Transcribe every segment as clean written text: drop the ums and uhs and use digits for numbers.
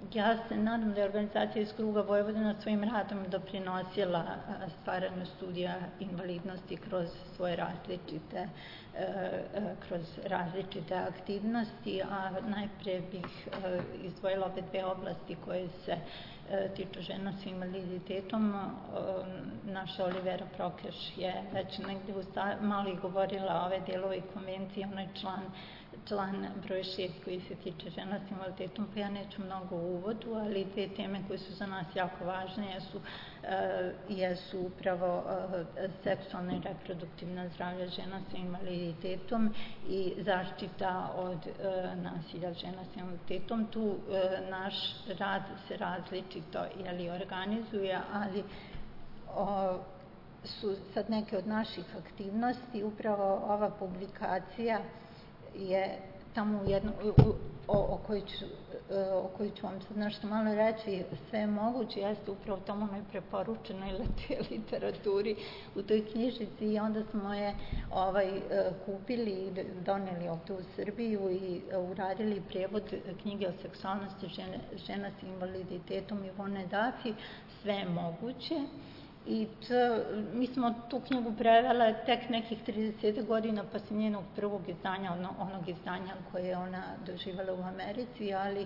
Ja se nadam da je organizacija iz kruga Vojvodina svojim radom doprinosila stvaranju studija invalidnosti kroz svoje različite aktivnosti, a najpre bih izdvojila ove dve oblasti koje se tiču žena sa invaliditetom. Naša Olivera Prokeš je već negde malo i govorila o ove delove konvencije, ona je član broj 6 koji se tiče žena s invaliditetom, pa ja neću mnogo u uvodu, ali dve teme koje su za nas jako važne jesu upravo seksualna i reproduktivna zdravlja žena sa invaliditetom i zaštita od nasilja žena sa invaliditetom. Tu naš rad se različito organizuje, ali su sad neke od naših aktivnosti. Upravo ova publikacija je tamo o kojoj ću vam sad nešto malo reći. Sve moguće jeste upravo tamo na preporučenoj literaturi u toj knjižici i onda smo je kupili i doneli ovde u Srbiju i uradili prevod knjige o seksualnosti žena sa invaliditetom Ivone Dafi, Sve je moguće. I mi smo tu knjigu prevele tek nekih 30 godina posle njenog prvog izdanja, onog izdanja koje je ona doživjela u Americi, ali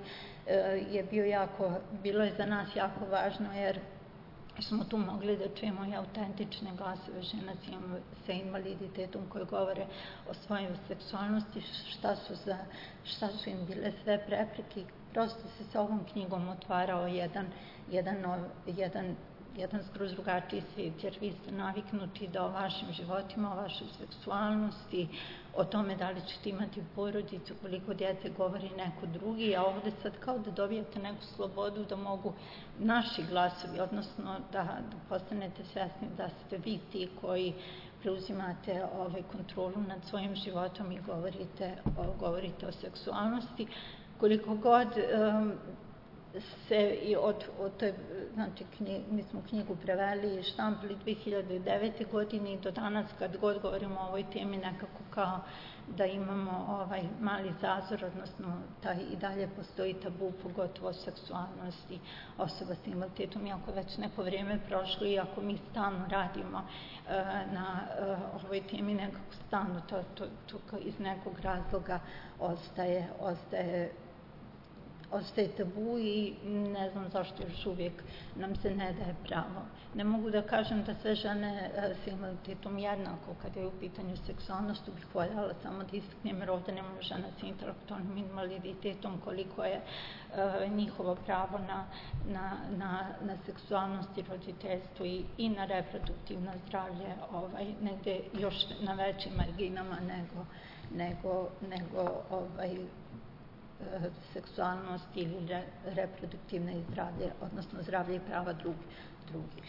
bilo je za nas jako važno jer smo tu mogli da čujemo i autentične glasove žena sa invaliditetom koje govore o svojoj seksualnosti, šta su im bile sve prepreke. Prosto se sa ovom knjigom otvarao jedan skroz drugačiji svijet, jer vi ste naviknuti da o vašim životima, o vašoj seksualnosti, o tome da li ćete imati porodicu, koliko djece govori neko drugi, a ovde sad kao da dobijate neku slobodu da mogu naši glasovi, odnosno da postanete svesni da ste vi ti koji preuzimate kontrolu nad svojim životom i govorite o seksualnosti. Koliko god mi smo knjigu preveli i štampali 2009. godine i do danas kad god govorimo o ovoj temi nekako kao da imamo mali zazor, odnosno i dalje postoji tabu, pogotovo o seksualnosti osoba sa invaliditetom. Iako već neko vrijeme prošlo i ako mi stalno radimo na ovoj temi, nekako stalno to iz nekog razloga ostaje tabu i ne znam zašto još uvijek nam se ne daje pravo. Ne mogu da kažem da sve žene sa invaliditetom jednako kada je u pitanju seksualnost, bih voljela samo da istaknem, jer ovde nemamo žena sa intelektualnim invaliditetom, koliko je njihovo pravo na seksualnost i roditeljstvo i na reproduktivno zdravlje negde još na većim marginama nego seksualnost ili reproduktivno zdravlje, odnosno zdravlje i prava drugih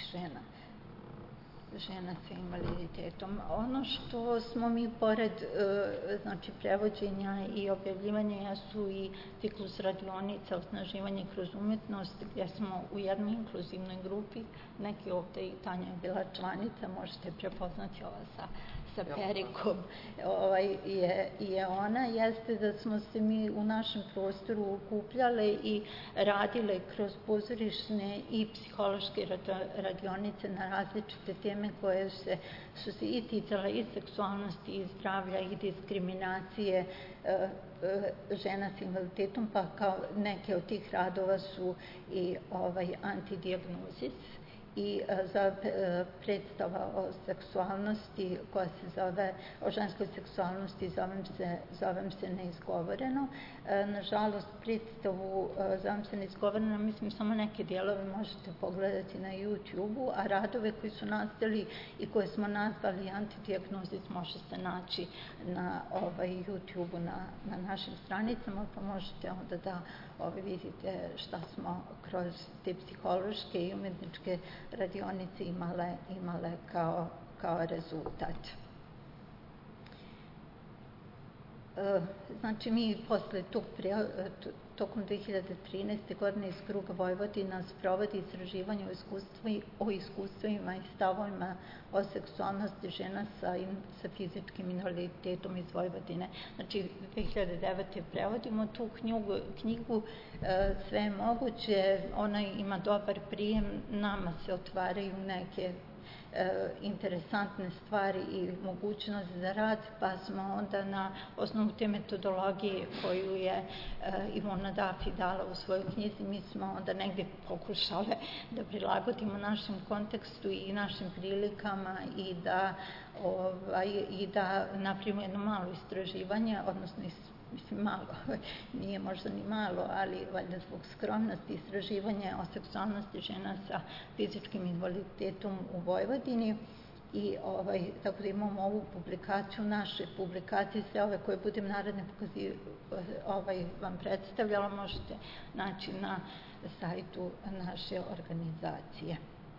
žena sa invaliditetom. Ono što smo mi pored prevođenja i objavljivanja jesu i ciklus radionica, osnaživanje kroz umetnost, gdje smo u jednoj inkluzivnoj grupi, neki ovde i Tanja je bila članica, možete prepoznati ova sa Perikom, je ona, jeste da smo se mi u našem prostoru okupljale i radile kroz pozorišne i psihološke radionice na različite teme koje su se i ticale i seksualnosti i zdravlja i diskriminacije žena sa invaliditetom, pa kao neke od tih radova su i antidijagnozis i predstava o seksualnosti koja se zove, o ženskoj seksualnosti, zovem se Neizgovoreno. Nažalost, predstavu zovem se Neizgovoreno, mislim samo neke dijelove možete pogledati na YouTube-u, a radove koji su nastali i koje smo nazvali Antidijagnozis može se naći na YouTube-u na našim stranicama, pa možete onda da vidite šta smo kroz te psihološke i umetničke radionice imale kao rezultat. Znači, mi posle tokom 2013. godine iz kruga Vojvodina sprovodi istraživanje o iskustvima i stavovima o seksualnosti žena sa fizičkim invaliditetom iz Vojvodine. Znači, 2009. prevodimo tu knjigu, sve je moguće, ona ima dobar prijem, nama se otvaraju neke interesantne stvari i mogućnost za rad, pa smo onda na osnovu te metodologije koju je Ivona Dafi dala u svojoj knjizi, mi smo onda negde pokušale da prilagodimo našem kontekstu i našim prilikama i da napravimo jedno malo istraživanje, odnosno mislim malo, nije možda ni malo, ali valjda zbog skromnosti istraživanje o seksualnosti žena sa fizičkim invaliditetom u Vojvodini i tako da imamo ovu publikaciju, naše publikacije, sve ove koje budem naredne vam predstavljala, možete naći na sajtu naše organizacije.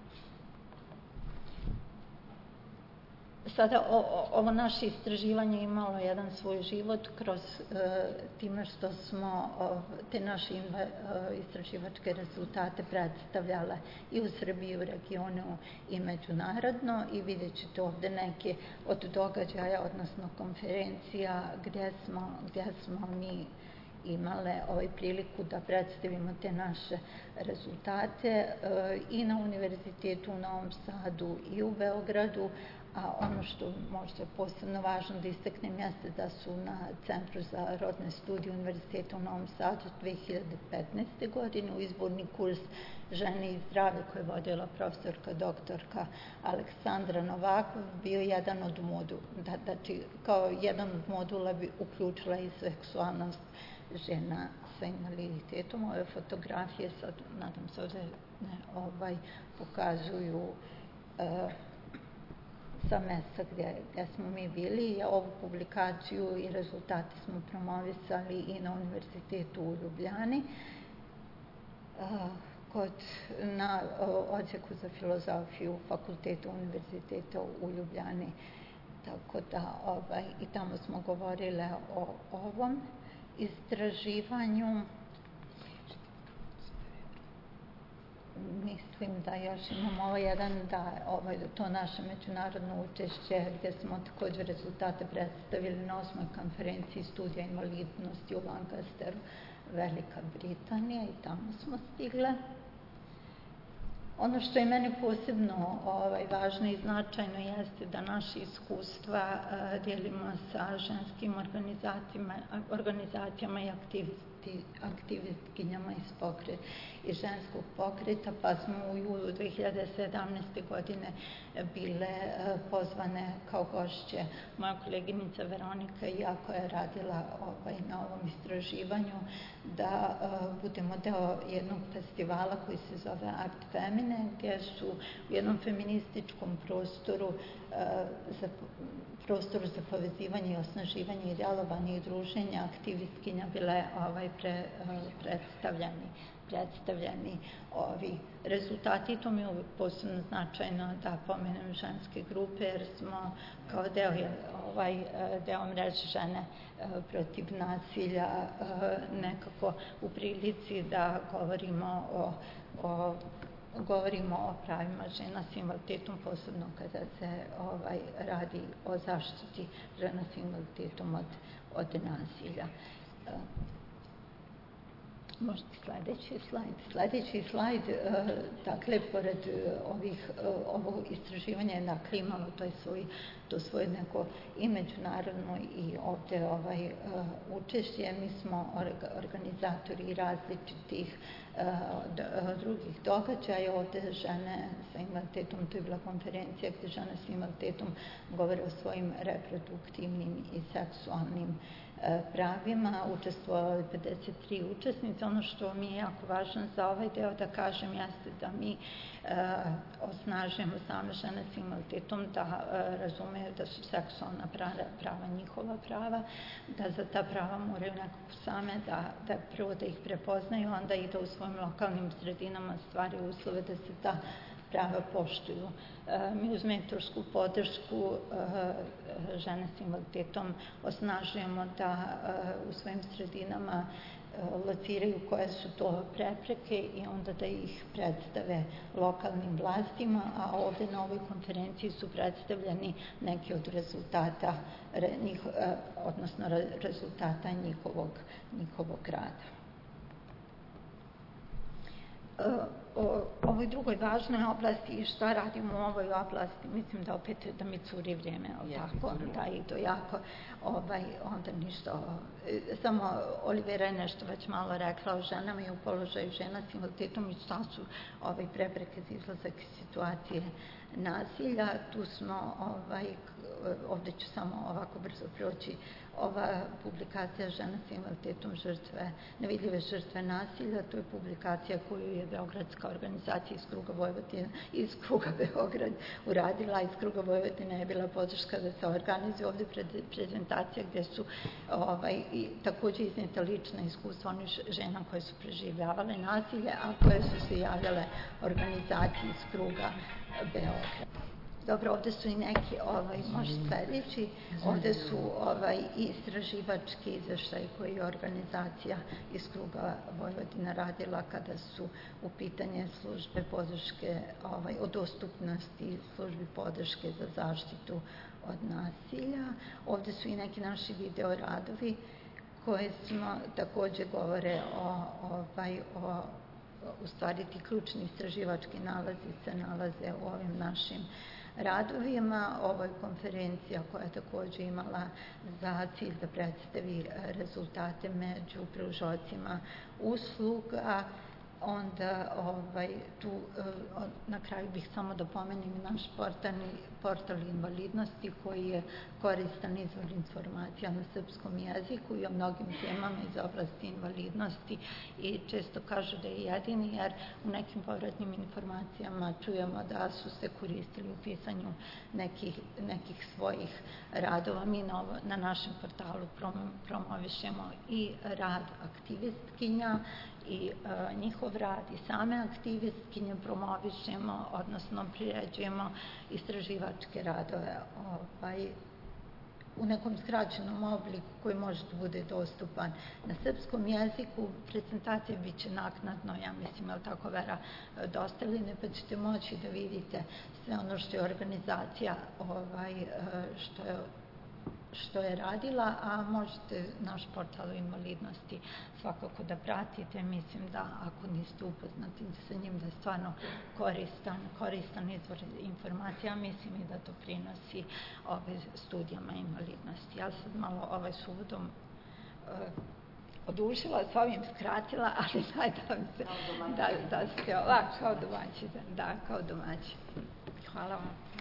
Sada, ovo naše istraživanje imalo jedan svoj život kroz time što smo te naše istraživačke rezultate predstavljale i u Srbiji, i u regionu i međunarodno i vidjet ćete ovde neke od događaja, odnosno konferencija gdje smo mi imale priliku da predstavimo te naše rezultate i na Univerzitetu u Novom Sadu i u Beogradu, a ono što možda je posebno važno da istaknem jeste da su na Centru za rodne studije Univerziteta u Novom Sadu 2015. godine u izborni kurs Žene i zdravlje koje je vodila profesorka doktorka Aleksandra Novakov bio jedan od modula, znači kao jedan od modula bi uključila i seksualnost žena sa invaliditetom. Ove fotografije sad, nadam se, ovde pokazuju sa mesta gdje smo mi bili. Ovu publikaciju i rezultate smo promovisali i na Univerzitetu u Ljubljani, na odsjeku za filozofiju Fakulteta Univerziteta u Ljubljani. Tako da i tamo smo govorile o ovom istraživanju. Mislim da još imamo to naše međunarodno učešće gdje smo također rezultate predstavili na 8. konferenciji studija invalidnosti u Lancasteru, Velika Britanija, i tamo smo stigle. Ono što je meni posebno važno i značajno jeste da naše iskustva dijelimo sa ženskim organizacijama i aktivistkinjama iz ženskog pokreta, pa smo u julu 2017. godine bile pozvane kao gošće moja koleginica Veronika i ja, koja je radila na ovom istraživanju, da budemo deo jednog festivala koji se zove Art Femine, gdje su u jednom feminističkom prostoru za povezivanje i osnaživanje i djelovanje i druženja aktivistkinja bile predstavljeni ovi rezultati. I to mi je uvijek posebno značajno da pomenem ženske grupe, jer smo kao deo mreže Žene protiv nasilja nekako u prilici da govorimo o pravima žena s invaliditetom, posebno kada se radi o zaštiti žena s invaliditetom od nasilja. Možete sledeći slajd. Sledeći slajd, dakle, pored ovo istraživanje je dakle imalo to svoje neko i međunarodno i ovde učešće. Mi smo organizatori različitih drugih događaja. Ovde žene sa invaliditetom, to je bila konferencija gde žene sa invaliditetom govore o svojim reproduktivnim i seksualnim pravima. Učestvovali 53 učesnice. Ono što mi je jako važno za ovaj deo da kažem jeste da mi osnažujemo same žene s invaliditetom da razumeju da su seksualna prava njihova prava, da za ta prava moraju nekako same da prvo da ih prepoznaju, onda i da u svojim lokalnim sredinama stvaraju uslove da se ta prava poštuju. Mi uz mentorsku podršku žene s invaliditetom osnažujemo da u svojim sredinama lociraju koje su to prepreke i onda da ih predstave lokalnim vlastima, a ovde na ovoj konferenciji su predstavljeni neki od rezultata, odnosno rezultata njihovog rada. O ovoj drugoj važnoj oblasti i šta radimo u ovoj oblasti, mislim da opet da mi curi vrijeme, tako, da i to jako, onda ništa. Samo Olivera je nešto već malo rekla o ženama i o položaju žena s invaliditetom i šta su prepreke za izlazak iz situacije nasilja. Tu smo, ovde ću samo ovako brzo proći, ova publikacija Žena s invaliditetom nevidljive žrtve nasilja, to je publikacija koju je Beogradska organizacija iz kruga Beograd uradila. Iz kruga Vojvodine je bila podrška da se organizuje ovde prezentacija gde su takođe izneta lična iskustva onih žena koje su preživljavale nasilje, a koje su se javljale organizaciji iz kruga Beograd. Dobro, ovde su i neki, može sledeći, ovde su i istraživački izveštaj koji je organizacija iz kruga Vojvodina radila kada su u pitanje službe podrške, o dostupnosti službi podrške za zaštitu od nasilja. Ovde su i neki naši video radovi koje smo takođe govore u stvari ti ključni istraživački nalazi se nalaze u ovim našim radovima. Ovo je konferencija koja je takođe imala za cilj da predstavi rezultate među pružaocima usluga. Onda tu na kraju bih samo da pomenem naš portal invalidnosti koji je koristan izvor informacija na srpskom jeziku i o mnogim temama iz oblasti invalidnosti i često kažu da je jedini, jer u nekim povratnim informacijama čujemo da su se koristili u pisanju nekih svojih radova. Mi na našem portalu promovišemo i rad aktivistkinja i njihov rad i same aktivistkinje promovišemo, odnosno priređujemo istraživačke radove u nekom skraćenom obliku koji može da bude dostupan na srpskom jeziku. Prezentacije biće naknadno, ja mislim, tako Vera, dostavljene, pa ćete moći da vidite sve ono što je organizacija što je radila, a možete naš portal o invalidnosti svakako da pratite. Mislim da ako niste upoznati sa njim, da je stvarno koristan izvor informacija, mislim i da to prinosi studijama invalidnosti. Ja sad malo suvodom odužila, s ovim skratila, ali nadam se da ste kao domaći. Da, kao domaći. Hvala vam.